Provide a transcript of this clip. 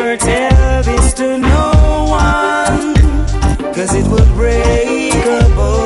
never tell this to no one, 'cause it would break a bone.